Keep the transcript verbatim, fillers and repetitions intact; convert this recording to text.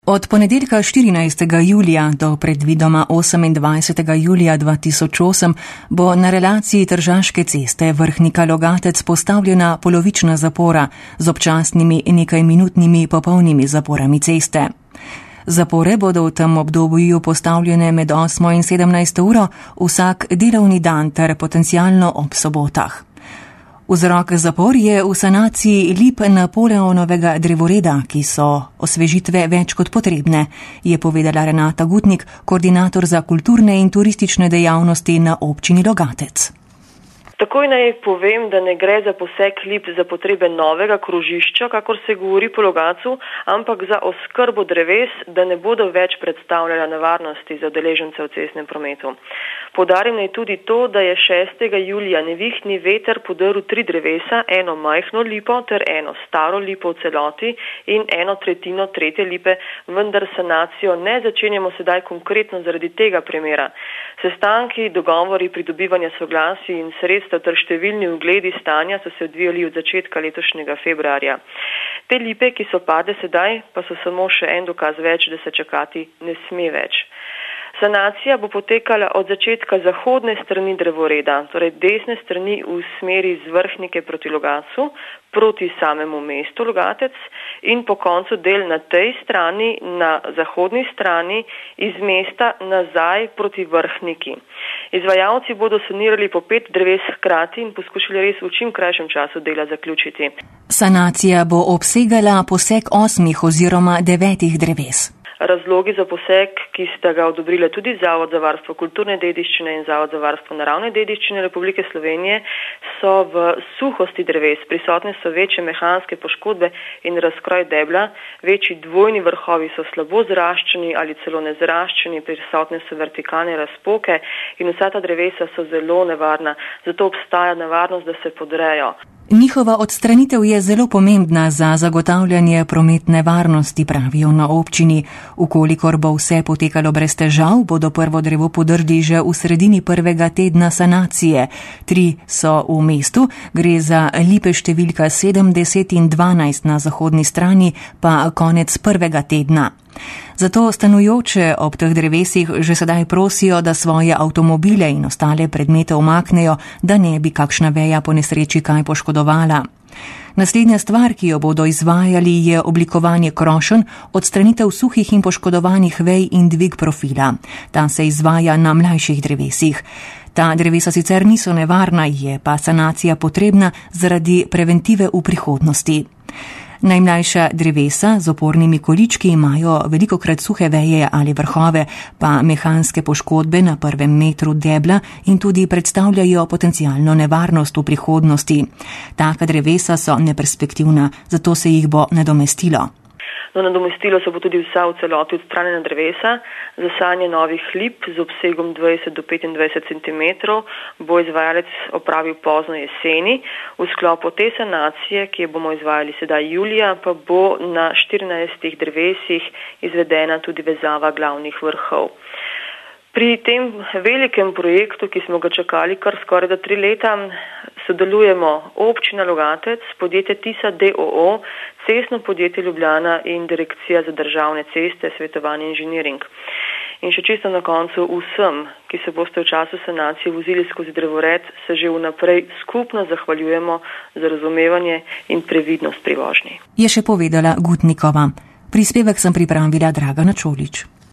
Od ponedeljka štirinajstega julija do predvidoma osemindvajsetega julija dva tisoč osem bo na relaciji Tržaške ceste Vrhnika-Logatec postavljena polovična zapora z občasnimi nekajminutnimi popolnimi zaporami ceste. Zapore bodo v tem obdobju postavljene med osmo in sedemnajsto uro vsak delovni dan ter potencialno ob sobotah. Vzrok zapor je v sanaciji lip Napoleonovega drevoreda, ki so osvežitve več kot potrebne, je povedala Renata Gutnik, koordinator za kulturne in turistične dejavnosti na občini Logatec. Takoj naj povem, da ne gre za poseg lip za potrebe novega krožišča, kakor se govori po Logatcu, ampak za oskrbo dreves, da ne bodo več predstavljala nevarnosti za udeležence v cestnem prometu. Poudarim naj tudi to, da je šestega julija nevihtni veter podrl tri drevesa, eno majhno lipo ter eno staro lipo v celoti in eno tretjino tretje lipe, vendar sanacijo ne začenjamo sedaj konkretno zaradi tega primera. Sestanki, dogovori, pridobivanja soglasij in sredstev ter številni ogledi stanja so se odvijali od začetka letošnjega februarja. Te lipe, ki so pade sedaj, pa so samo še en dokaz več, da se čakati ne sme več. Sanacija bo potekala od začetka zahodne strani drevoreda, torej desne strani v smeri z Vrhnike proti Logatcu, proti samemu mestu Logatec in po koncu del na tej strani, na zahodni strani, iz mesta nazaj proti Vrhniki. Izvajalci bodo sanirali po pet dreves hkrati in poskušali res v čim krajšem času dela zaključiti. Sanacija bo obsegala poseg osmih oziroma devetih dreves. Razlogi za poseg, ki sta ga odobrile tudi Zavod za varstvo kulturne dediščine in Zavod za varstvo naravne dediščine Republike Slovenije, so v suhosti dreves. Prisotne so večje mehanske poškodbe in razkroj debla, večji dvojni vrhovi so slabo zraščeni ali celo nezraščeni, prisotne so vertikalne razpoke in vsa ta drevesa so zelo nevarna, zato obstaja nevarnost, da se podrejo. Njihova odstranitev je zelo pomembna za zagotavljanje prometne varnosti, pravijo na občini. Ukolikor bo vse potekalo brez težav, bodo prvo drevo podrli že v sredini prvega tedna sanacije. Tri so v mestu, gre za lipe številka sedem, deset in dvanajst na zahodni strani, pa konec prvega tedna. Zato stanujoče ob teh drevesih že sedaj prosijo, da svoje avtomobile in ostale predmete umaknejo, da ne bi kakšna veja po nesreči kaj poškodovala. Naslednja stvar, ki jo bodo izvajali, je oblikovanje krošenj, odstranitev suhih in poškodovanih vej in dvig profila. Ta se izvaja na mlajših drevesih. Ta drevesa sicer niso nevarna, je pa sanacija potrebna zaradi preventive v prihodnosti. Najmlajša drevesa z opornimi količki imajo velikokrat suhe veje ali vrhove, pa mehanske poškodbe na prvem metru debla in tudi predstavljajo potencialno nevarnost v prihodnosti. Taka drevesa so neperspektivna, zato se jih bo nadomestilo. No, nadomestilo se bo tudi vsa v celoti odstranjena drevesa. Zasajanje novih lip z obsegom dvajset do petindvajset centimetrov bo izvajalec opravil pozno jeseni. V sklopu te sanacije, ki jo bomo izvajali sedaj julija, pa bo na štirinajstih drevesih izvedena tudi vezava glavnih vrhov. Pri tem velikem projektu, ki smo ga čakali kar skoraj da tri leta, sodelujemo občina Logatec, podjetje Tisa D O O, cestno podjetje Ljubljana in Direkcija za državne ceste, svetovanje inženiring. In še čisto na koncu vsem, ki se boste v času sanacije vozili skozi drevored, se že vnaprej skupno zahvaljujemo za razumevanje in previdnost pri vožnji. Je še povedala Gutnikova. Prispevek sem pripravila Dragana Čolič.